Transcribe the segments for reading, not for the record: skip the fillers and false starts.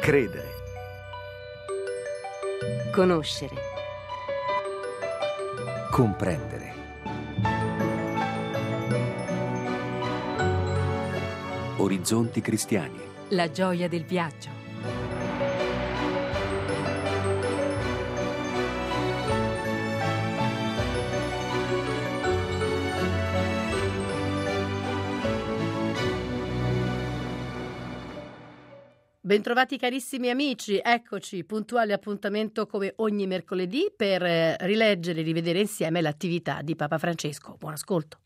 Credere. Conoscere. Comprendere. Orizzonti cristiani. La gioia del viaggio. Bentrovati carissimi amici, eccoci, puntuale appuntamento come ogni mercoledì per rileggere e rivedere insieme l'attività di Papa Francesco. Buon ascolto.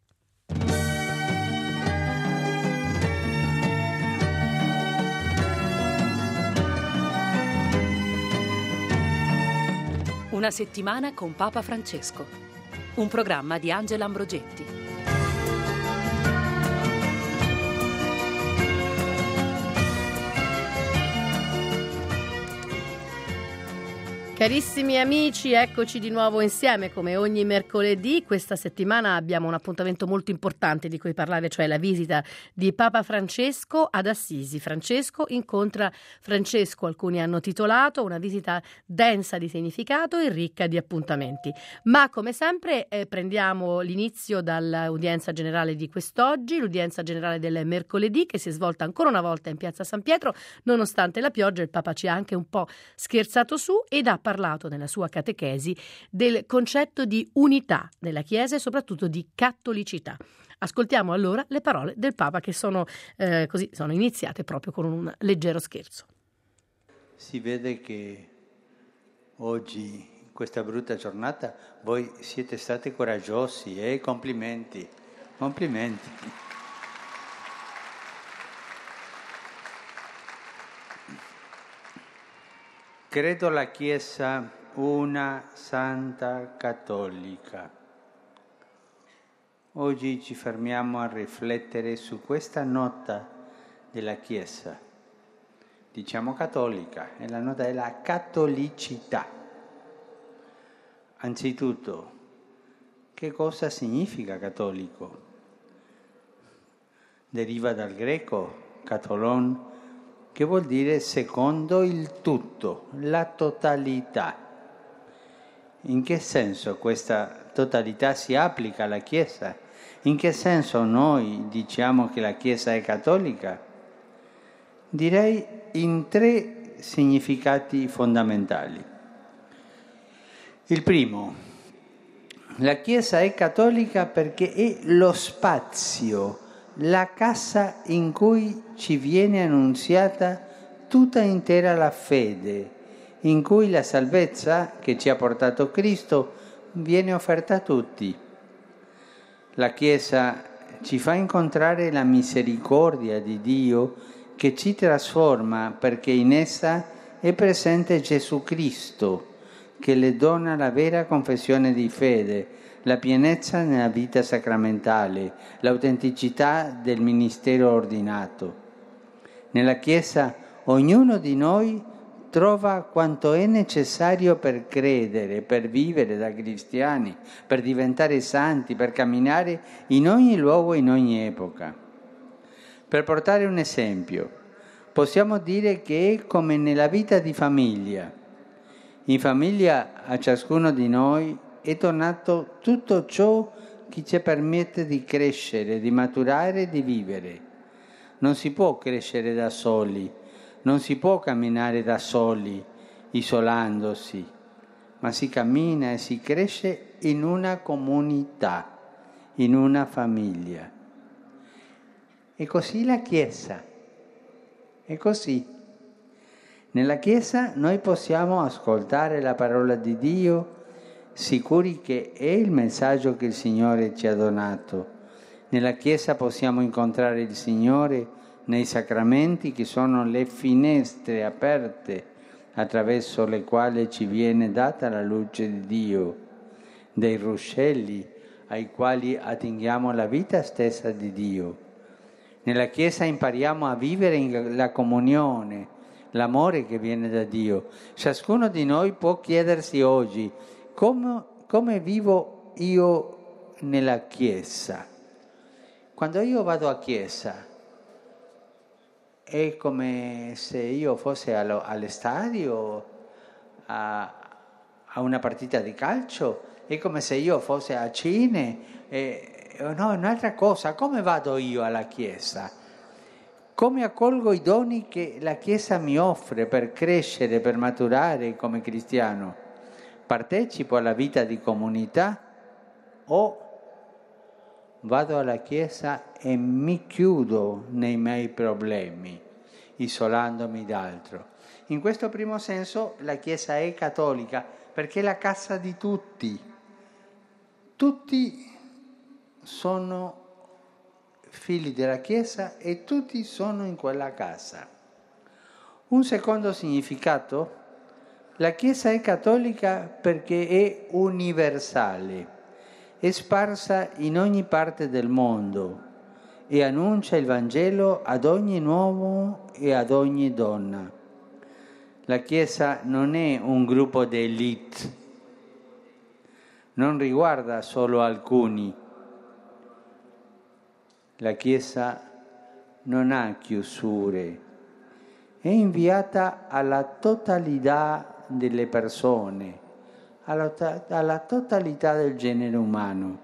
Una settimana con Papa Francesco, un programma di Angela Ambrogetti. Carissimi amici, eccoci di nuovo insieme come ogni mercoledì. Questa settimana abbiamo un appuntamento molto importante di cui parlare, cioè la visita di Papa Francesco ad Assisi. Francesco incontra Francesco, alcuni hanno titolato, una visita densa di significato e ricca di appuntamenti. Ma come sempre prendiamo l'inizio dall'udienza generale di quest'oggi, l'udienza generale del mercoledì che si è svolta ancora una volta in Piazza San Pietro. Nonostante la pioggia, il Papa ci ha anche un po' scherzato su ed ha parlato nella sua catechesi del concetto di unità della Chiesa e soprattutto di cattolicità. Ascoltiamo allora le parole del Papa che sono iniziate proprio con un leggero scherzo. Si vede che oggi, in questa brutta giornata, voi siete stati coraggiosi e complimenti. Complimenti. Credo alla Chiesa una santa cattolica. Oggi ci fermiamo a riflettere su questa nota della Chiesa. Diciamo cattolica, è la nota della cattolicità. Anzitutto, che cosa significa cattolico? Deriva dal greco, katolon, che vuol dire secondo il tutto, la totalità. In che senso questa totalità si applica alla Chiesa? In che senso noi diciamo che la Chiesa è cattolica? Direi in 3 significati fondamentali. Il primo, la Chiesa è cattolica perché è lo spazio, la casa in cui ci viene annunziata tutta intera la fede, in cui la salvezza che ci ha portato Cristo viene offerta a tutti. La Chiesa ci fa incontrare la misericordia di Dio che ci trasforma perché in essa è presente Gesù Cristo, che le dona la vera confessione di fede, la pienezza nella vita sacramentale, l'autenticità del ministero ordinato. Nella Chiesa ognuno di noi trova quanto è necessario per credere, per vivere da cristiani, per diventare santi, per camminare in ogni luogo e in ogni epoca. Per portare un esempio, possiamo dire che è come nella vita di famiglia. In famiglia a ciascuno di noi è donato tutto ciò che ci permette di crescere, di maturare e di vivere. Non si può crescere da soli, non si può camminare da soli, isolandosi, ma si cammina e si cresce in una comunità, in una famiglia. E così la Chiesa, è così. Nella Chiesa noi possiamo ascoltare la parola di Dio, sicuri che è il messaggio che il Signore ci ha donato. Nella Chiesa possiamo incontrare il Signore nei sacramenti che sono le finestre aperte attraverso le quali ci viene data la luce di Dio, dei ruscelli ai quali attinghiamo la vita stessa di Dio. Nella Chiesa impariamo a vivere la comunione, l'amore che viene da Dio. Ciascuno di noi può chiedersi oggi come vivo io nella Chiesa. Quando io vado a Chiesa è come se io fossi all'estadio a una partita di calcio, è come se io fossi a cine, no, è un'altra cosa. Come vado io alla Chiesa? Come accolgo i doni che la Chiesa mi offre per crescere, per maturare come cristiano? Partecipo alla vita di comunità o vado alla Chiesa e mi chiudo nei miei problemi, isolandomi d'altro? In questo primo senso la Chiesa è cattolica perché è la casa di tutti. Tutti sono figli della Chiesa e tutti sono in quella casa. Un secondo significato: la Chiesa è cattolica perché è universale, è sparsa in ogni parte del mondo e annuncia il Vangelo ad ogni uomo e ad ogni donna. La Chiesa non è un gruppo di élite, non riguarda solo alcuni. La Chiesa non ha chiusure, è inviata alla totalità delle persone, alla totalità del genere umano.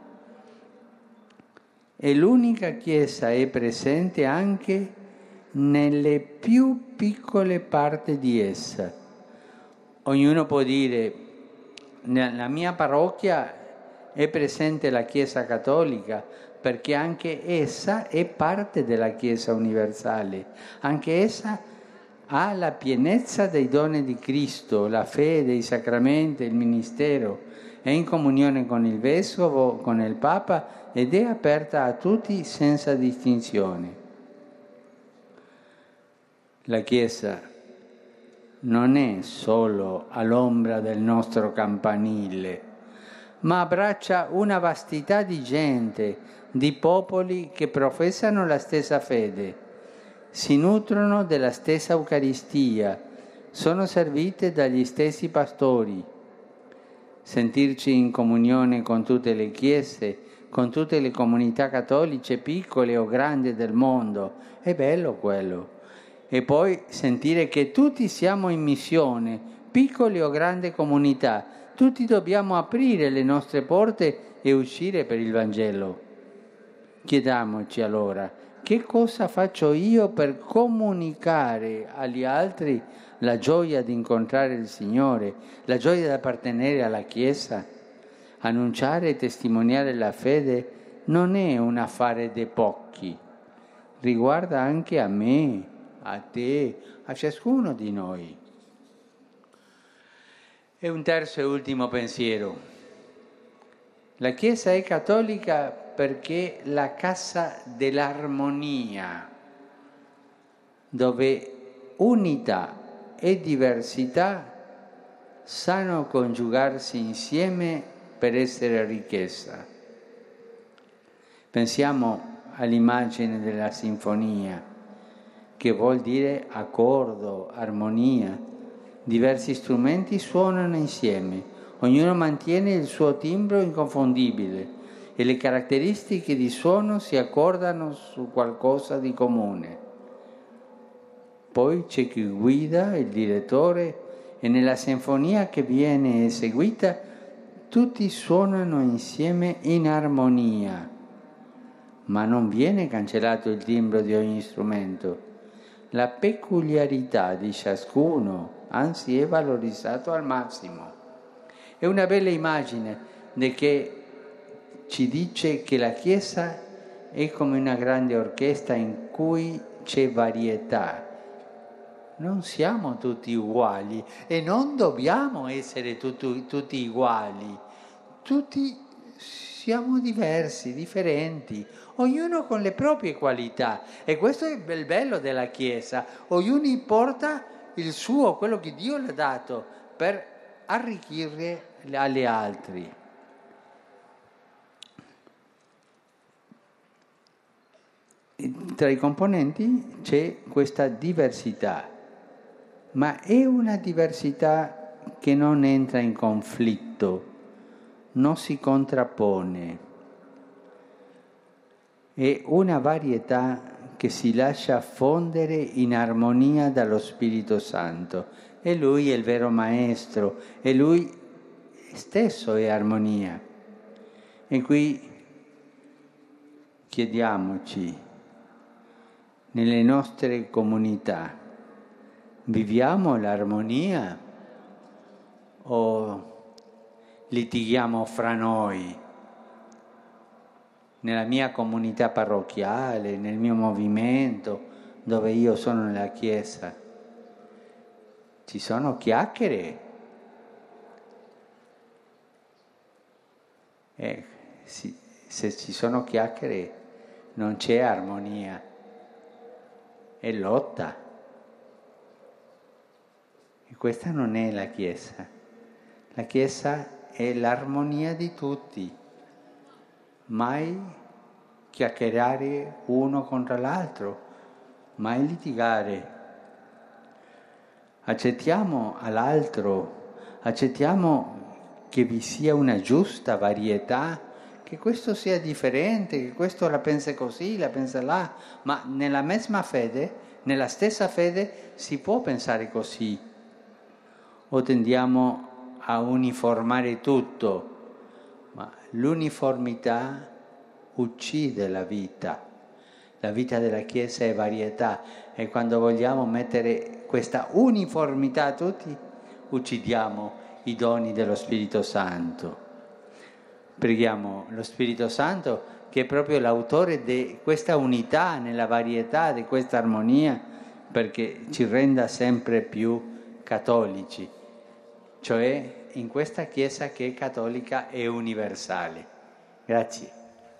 E l'unica Chiesa è presente anche nelle più piccole parti di essa. Ognuno può dire: nella mia parrocchia è presente la Chiesa cattolica, perché anche essa è parte della Chiesa universale, anche essa ha la pienezza dei doni di Cristo, la fede, i sacramenti, il ministero, è in comunione con il Vescovo, con il Papa ed è aperta a tutti senza distinzione. La Chiesa non è solo all'ombra del nostro campanile, ma abbraccia una vastità di gente, di popoli che professano la stessa fede, si nutrono della stessa Eucaristia, sono servite dagli stessi pastori. Sentirci in comunione con tutte le chiese, con tutte le comunità cattoliche, piccole o grandi del mondo, è bello quello. E poi sentire che tutti siamo in missione, piccole o grandi comunità, tutti dobbiamo aprire le nostre porte e uscire per il Vangelo. Chiediamoci allora: che cosa faccio io per comunicare agli altri la gioia di incontrare il Signore, la gioia di appartenere alla Chiesa? Annunciare e testimoniare la fede non è un affare dei pochi, riguarda anche a me, a te, a ciascuno di noi. E un terzo e ultimo pensiero. La Chiesa è cattolica perché è la casa dell'armonia, dove unità e diversità sanno coniugarsi insieme per essere ricchezza. Pensiamo all'immagine della sinfonia, che vuol dire accordo, armonia. Diversi strumenti suonano insieme, ognuno mantiene il suo timbro inconfondibile e le caratteristiche di suono si accordano su qualcosa di comune. Poi c'è chi guida, il direttore, e nella sinfonia che viene eseguita tutti suonano insieme in armonia, ma non viene cancellato il timbro di ogni strumento. La peculiarità di ciascuno, anzi, è valorizzato al massimo. È una bella immagine che ci dice che la Chiesa è come una grande orchestra in cui c'è varietà. Non siamo tutti uguali e non dobbiamo essere tutti uguali. Tutti siamo diversi, differenti, ognuno con le proprie qualità. E questo è il bello della Chiesa. Ognuno porta il suo, quello che Dio le ha dato, per arricchire agli altri. Tra i componenti c'è questa diversità, ma è una diversità che non entra in conflitto, non si contrappone. È una varietà che si lascia fondere in armonia dallo Spirito Santo. E Lui è il vero Maestro, e Lui stesso è armonia. E qui chiediamoci, nelle nostre comunità, viviamo l'armonia o litighiamo fra noi? Nella mia comunità parrocchiale, nel mio movimento, dove io sono nella Chiesa, ci sono chiacchiere. Se ci sono chiacchiere non c'è armonia, è lotta. E questa non è la Chiesa. La Chiesa è l'armonia di tutti. Mai chiacchierare uno contro l'altro, mai litigare. Accettiamo all'altro, accettiamo che vi sia una giusta varietà, che questo sia differente, che questo la pensa così, la pensa là, ma nella mesma fede, nella stessa fede si può pensare così. O tendiamo a uniformare tutto, ma l'uniformità uccide la vita. La vita della Chiesa è varietà e quando vogliamo mettere questa uniformità a tutti, uccidiamo i doni dello Spirito Santo. Preghiamo lo Spirito Santo, che è proprio l'autore di questa unità nella varietà, di questa armonia, perché ci renda sempre più cattolici, cioè in questa Chiesa che è cattolica e universale. Grazie.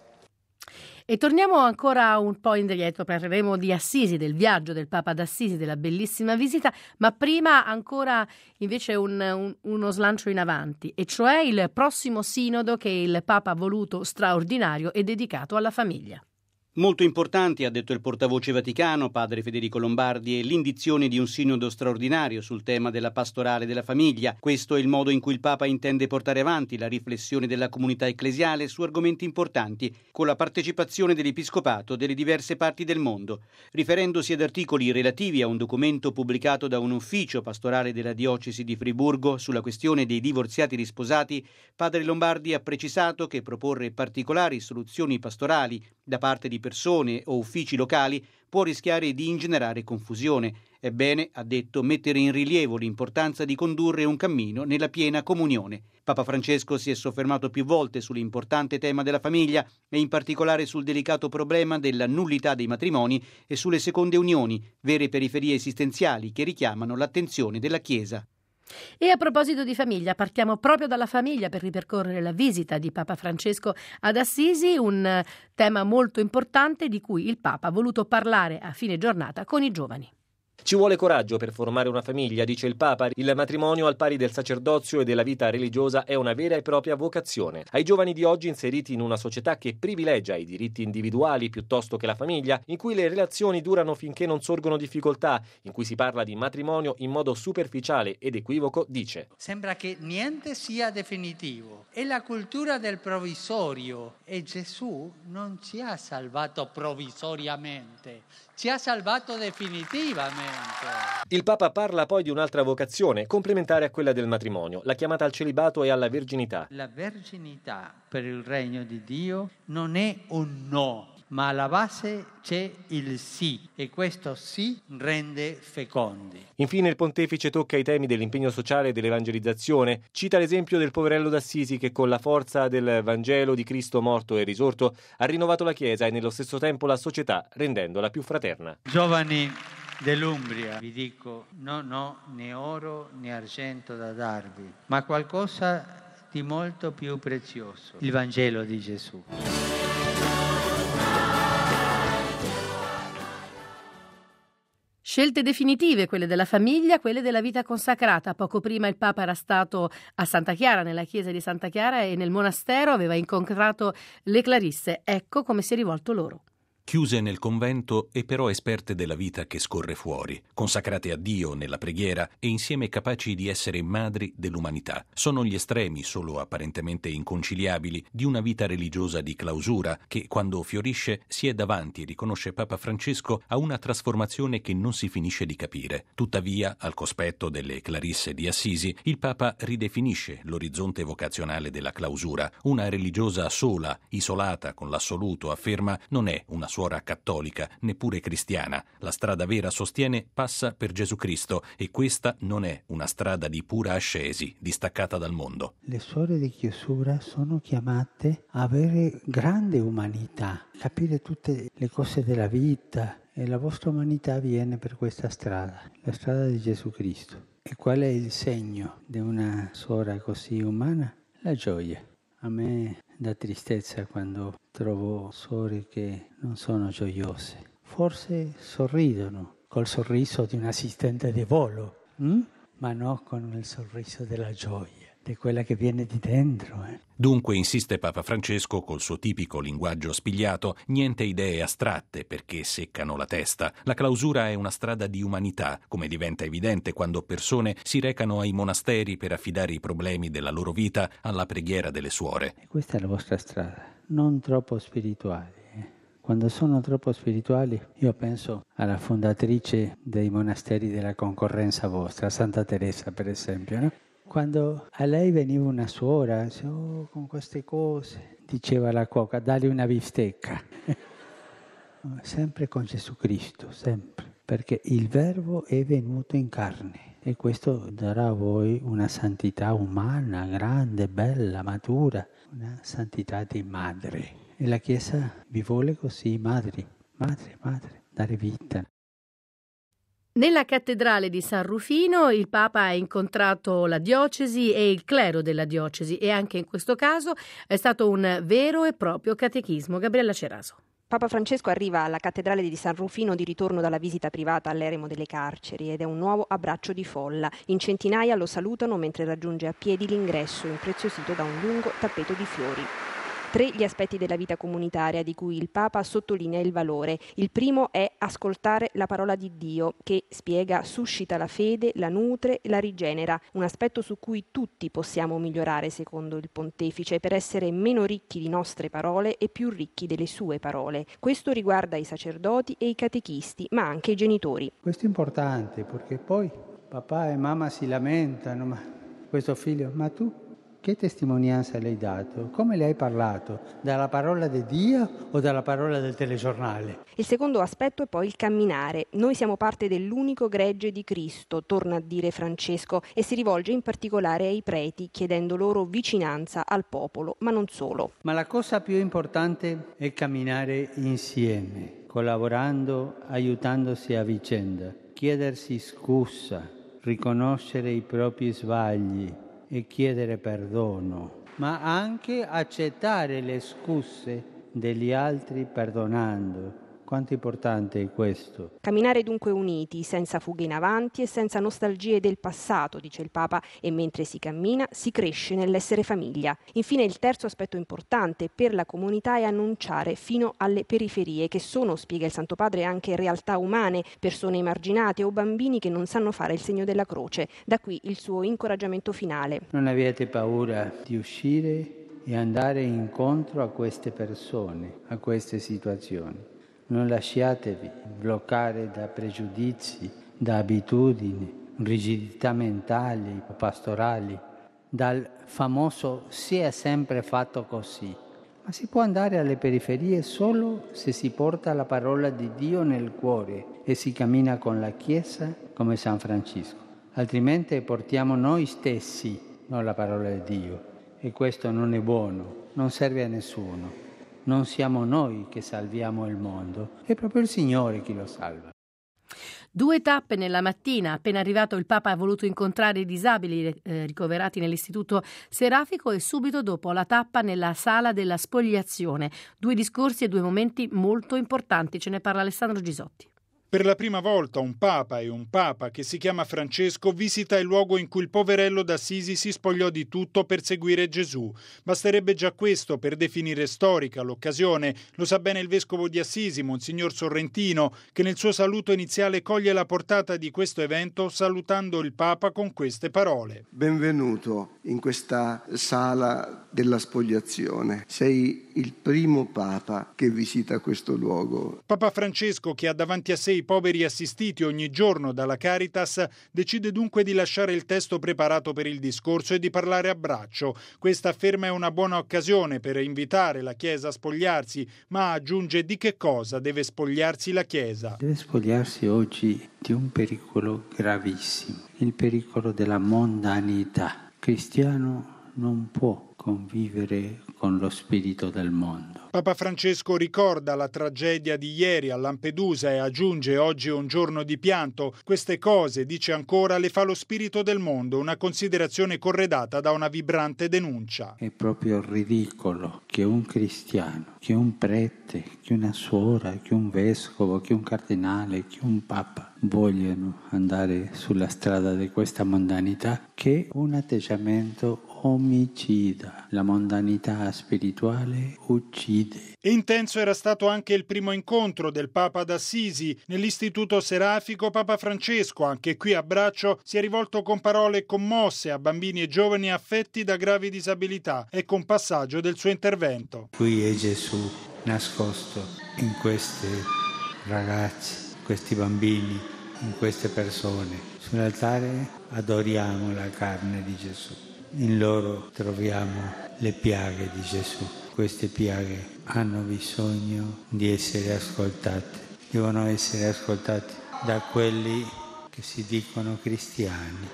E torniamo ancora un po' indietro, parleremo di Assisi, del viaggio del Papa ad Assisi, della bellissima visita, ma prima ancora invece uno slancio in avanti, e cioè il prossimo sinodo che il Papa ha voluto straordinario e dedicato alla famiglia. Molto importanti, ha detto il portavoce vaticano, padre Federico Lombardi, è l'indizione di un sinodo straordinario sul tema della pastorale della famiglia. Questo è il modo in cui il Papa intende portare avanti la riflessione della comunità ecclesiale su argomenti importanti, con la partecipazione dell'Episcopato delle diverse parti del mondo. Riferendosi ad articoli relativi a un documento pubblicato da un ufficio pastorale della diocesi di Friburgo sulla questione dei divorziati risposati, padre Lombardi ha precisato che proporre particolari soluzioni pastorali da parte di persone o uffici locali può rischiare di ingenerare confusione. È bene, ha detto, mettere in rilievo l'importanza di condurre un cammino nella piena comunione. Papa Francesco si è soffermato più volte sull'importante tema della famiglia e in particolare sul delicato problema della nullità dei matrimoni e sulle seconde unioni, vere periferie esistenziali che richiamano l'attenzione della Chiesa. E a proposito di famiglia, partiamo proprio dalla famiglia per ripercorrere la visita di Papa Francesco ad Assisi, un tema molto importante di cui il Papa ha voluto parlare a fine giornata con i giovani. Ci vuole coraggio per formare una famiglia, dice il Papa. Il matrimonio, al pari del sacerdozio e della vita religiosa, è una vera e propria vocazione. Ai giovani di oggi, inseriti in una società che privilegia i diritti individuali piuttosto che la famiglia, in cui le relazioni durano finché non sorgono difficoltà, in cui si parla di matrimonio in modo superficiale ed equivoco, dice: sembra che niente sia definitivo. È la cultura del provvisorio e Gesù non ci ha salvato provvisoriamente, ci ha salvato definitivamente. Il Papa parla poi di un'altra vocazione, complementare a quella del matrimonio, la chiamata al celibato e alla verginità. La verginità per il regno di Dio non è un no, ma alla base c'è il sì, e questo sì rende fecondi. Infine il pontefice tocca i temi dell'impegno sociale e dell'evangelizzazione. Cita l'esempio del poverello d'Assisi che con la forza del Vangelo di Cristo morto e risorto ha rinnovato la Chiesa e nello stesso tempo la società, rendendola più fraterna. Giovani dell'Umbria, vi dico, non ho né oro né argento da darvi, ma qualcosa di molto più prezioso, il Vangelo di Gesù. Scelte definitive, quelle della famiglia, quelle della vita consacrata. Poco prima il Papa era stato a Santa Chiara, nella chiesa di Santa Chiara, e nel monastero aveva incontrato le Clarisse. Ecco come si è rivolto loro. chiuse nel convento e però esperte della vita che scorre fuori, consacrate a Dio nella preghiera e insieme capaci di essere madri dell'umanità. Sono gli estremi, solo apparentemente inconciliabili, di una vita religiosa di clausura che, quando fiorisce, si è davanti, e riconosce Papa Francesco, a una trasformazione che non si finisce di capire. Tuttavia, al cospetto delle Clarisse di Assisi, il Papa ridefinisce l'orizzonte vocazionale della clausura. Una religiosa sola, isolata con l'assoluto, afferma, non è una suora cattolica, neppure cristiana. La strada vera, sostiene, passa per Gesù Cristo e questa non è una strada di pura ascesi, distaccata dal mondo. Le suore di chiusura sono chiamate a avere grande umanità, capire tutte le cose della vita, e la vostra umanità viene per questa strada, la strada di Gesù Cristo. E qual è il segno di una suora così umana? La gioia. A me dà tristezza quando trovo suore che non sono gioiose. Forse sorridono col sorriso di un assistente di volo, ma no con il sorriso della gioia, di quella che viene di dentro. Dunque, insiste Papa Francesco col suo tipico linguaggio spigliato, niente idee astratte perché seccano la testa. La clausura è una strada di umanità, come diventa evidente quando persone si recano ai monasteri per affidare i problemi della loro vita alla preghiera delle suore. E questa è la vostra strada, non troppo spirituali. Quando sono troppo spirituali, io penso alla fondatrice dei monasteri della concorrenza vostra, Santa Teresa per esempio, no? Quando a lei veniva una suora, con queste cose, diceva la cuoca, dagli una bistecca. Sempre con Gesù Cristo, sempre, perché il Verbo è venuto in carne e questo darà a voi una santità umana, grande, bella, matura, una santità di madre. E la Chiesa vi vuole così, madre, dare vita. Nella cattedrale di San Rufino il Papa ha incontrato la diocesi e il clero della diocesi e anche in questo caso è stato un vero e proprio catechismo. Gabriella Ceraso. Papa Francesco arriva alla cattedrale di San Rufino di ritorno dalla visita privata all'eremo delle carceri ed è un nuovo abbraccio di folla. In centinaia lo salutano mentre raggiunge a piedi l'ingresso impreziosito da un lungo tappeto di fiori. 3 gli aspetti della vita comunitaria di cui il Papa sottolinea il valore. Il primo è ascoltare la parola di Dio che, spiega, suscita la fede, la nutre e la rigenera, un aspetto su cui tutti possiamo migliorare secondo il pontefice per essere meno ricchi di nostre parole e più ricchi delle sue parole. Questo riguarda i sacerdoti e i catechisti, ma anche i genitori. Questo è importante perché poi papà e mamma si lamentano, ma questo figlio, ma tu? Che testimonianza le hai dato? Come le hai parlato? Dalla parola di Dio o dalla parola del telegiornale? Il secondo aspetto è poi il camminare. Noi siamo parte dell'unico gregge di Cristo, torna a dire Francesco, e si rivolge in particolare ai preti, chiedendo loro vicinanza al popolo, ma non solo. Ma la cosa più importante è camminare insieme, collaborando, aiutandosi a vicenda, chiedersi scusa, riconoscere i propri sbagli e chiedere perdono, ma anche accettare le scuse degli altri perdonando. Quanto importante è questo? Camminare dunque uniti, senza fughe in avanti e senza nostalgie del passato, dice il Papa, e mentre si cammina si cresce nell'essere famiglia. Infine il terzo aspetto importante per la comunità è annunciare fino alle periferie, che sono, spiega il Santo Padre, anche realtà umane, persone emarginate o bambini che non sanno fare il segno della croce. Da qui il suo incoraggiamento finale. Non abbiate paura di uscire e andare incontro a queste persone, a queste situazioni. Non lasciatevi bloccare da pregiudizi, da abitudini, rigidità mentali, pastorali, dal famoso si è sempre fatto così. Ma si può andare alle periferie solo se si porta la parola di Dio nel cuore e si cammina con la Chiesa come San Francesco. Altrimenti portiamo noi stessi, non la parola di Dio. E questo non è buono, non serve a nessuno. Non siamo noi che salviamo il mondo, è proprio il Signore che lo salva. 2 tappe nella mattina. Appena arrivato il Papa ha voluto incontrare i disabili ricoverati nell'istituto serafico e subito dopo la tappa nella sala della spogliazione. 2 discorsi e 2 momenti molto importanti. Ce ne parla Alessandro Gisotti. Per la prima volta un papa che si chiama Francesco visita il luogo in cui il poverello d'Assisi si spogliò di tutto per seguire Gesù. Basterebbe già questo per definire storica l'occasione. Lo sa bene il vescovo di Assisi, Monsignor Sorrentino, che nel suo saluto iniziale coglie la portata di questo evento salutando il Papa con queste parole. Benvenuto in questa sala della spogliazione. Sei il primo Papa che visita questo luogo. Papa Francesco, che ha davanti a sé i poveri assistiti ogni giorno dalla Caritas, decide dunque di lasciare il testo preparato per il discorso e di parlare a braccio. Questa afferma è una buona occasione per invitare la Chiesa a spogliarsi, ma aggiunge di che cosa deve spogliarsi la Chiesa. Deve spogliarsi oggi di un pericolo gravissimo, il pericolo della mondanità. Il cristiano non può convivere con lo spirito del mondo. Papa Francesco ricorda la tragedia di ieri a Lampedusa e aggiunge: oggi è un giorno di pianto. Queste cose, dice ancora, le fa lo spirito del mondo, una considerazione corredata da una vibrante denuncia. È proprio ridicolo che un cristiano, che un prete, che una suora, che un vescovo, che un cardinale, che un papa vogliono andare sulla strada di questa mondanità, che è un atteggiamento omicida. La mondanità spirituale uccide. E intenso era stato anche il primo incontro del Papa d'Assisi. Nell'istituto serafico Papa Francesco, anche qui a braccio, si è rivolto con parole commosse a bambini e giovani affetti da gravi disabilità e con passaggio del suo intervento. Qui è Gesù nascosto in questi ragazzi, questi bambini, in queste persone. Sull'altare adoriamo la carne di Gesù. In loro troviamo le piaghe di Gesù. Queste piaghe hanno bisogno di essere ascoltate. Devono essere ascoltate da quelli che si dicono cristiani.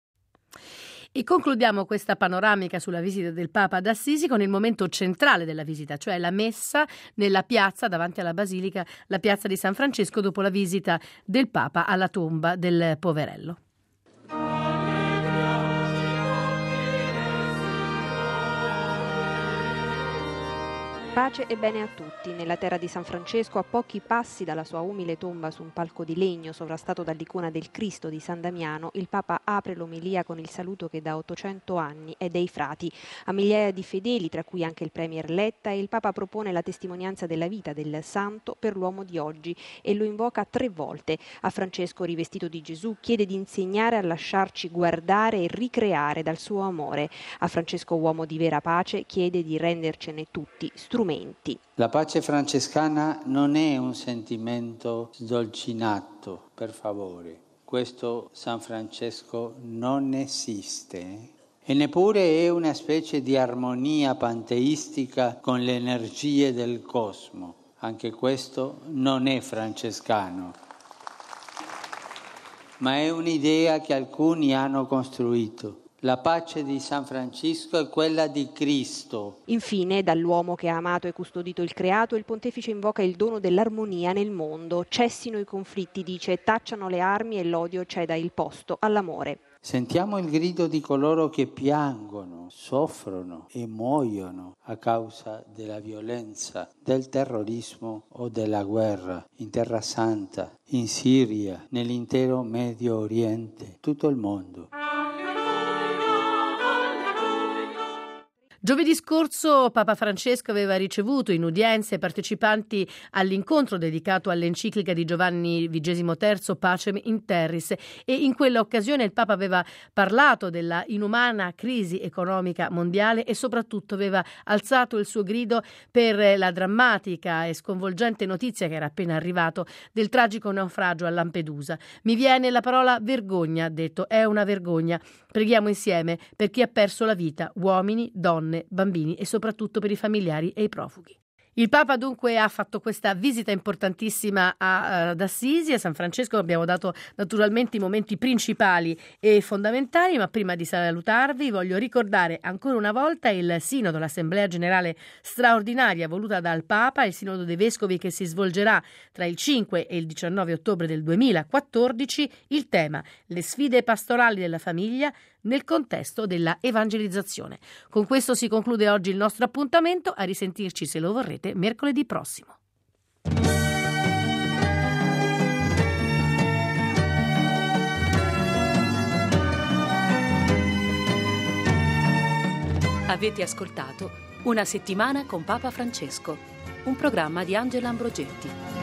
E concludiamo questa panoramica sulla visita del Papa ad Assisi con il momento centrale della visita, cioè la messa nella piazza davanti alla Basilica, la piazza di San Francesco, dopo la visita del Papa alla tomba del poverello. Pace e bene a tutti. Nella terra di San Francesco, a pochi passi dalla sua umile tomba su un palco di legno sovrastato dall'icona del Cristo di San Damiano, il Papa apre l'omelia con il saluto che da 800 anni è dei frati. A migliaia di fedeli, tra cui anche il Premier Letta, il Papa propone la testimonianza della vita del santo per l'uomo di oggi e lo invoca 3 volte. A Francesco, rivestito di Gesù, chiede di insegnare a lasciarci guardare e ricreare dal suo amore. A Francesco, uomo di vera pace, chiede di rendercene tutti strumenti. La pace francescana non è un sentimento sdolcinato, per favore. Questo San Francesco non esiste. E neppure è una specie di armonia panteistica con le energie del cosmo. Anche questo non è francescano. Ma è un'idea che alcuni hanno costruito. La pace di San Francesco è quella di Cristo. Infine, dall'uomo che ha amato e custodito il creato, il pontefice invoca il dono dell'armonia nel mondo. Cessino i conflitti, dice, tacciano le armi e l'odio ceda il posto all'amore. Sentiamo il grido di coloro che piangono, soffrono e muoiono a causa della violenza, del terrorismo o della guerra in Terra Santa, in Siria, nell'intero Medio Oriente, tutto il mondo. Giovedì scorso Papa Francesco aveva ricevuto in udienza i partecipanti all'incontro dedicato all'enciclica di Giovanni XXIII Pacem in Terris e in quella occasione il Papa aveva parlato della inumana crisi economica mondiale e soprattutto aveva alzato il suo grido per la drammatica e sconvolgente notizia che era appena arrivato del tragico naufragio a Lampedusa. Mi viene la parola vergogna, ha detto, è una vergogna. Preghiamo insieme per chi ha perso la vita, uomini, donne, bambini e soprattutto per i familiari e i profughi. Il Papa dunque ha fatto questa visita importantissima ad Assisi, a San Francesco. Abbiamo dato naturalmente i momenti principali e fondamentali, ma prima di salutarvi voglio ricordare ancora una volta il Sinodo, l'Assemblea Generale straordinaria voluta dal Papa, il Sinodo dei Vescovi che si svolgerà tra il 5 e il 19 ottobre del 2014, il tema: le sfide pastorali della famiglia nel contesto della evangelizzazione. Con questo si conclude oggi il nostro appuntamento, a risentirci se lo vorrete mercoledì prossimo. Avete ascoltato Una settimana con Papa Francesco, un programma di Angela Ambrogetti.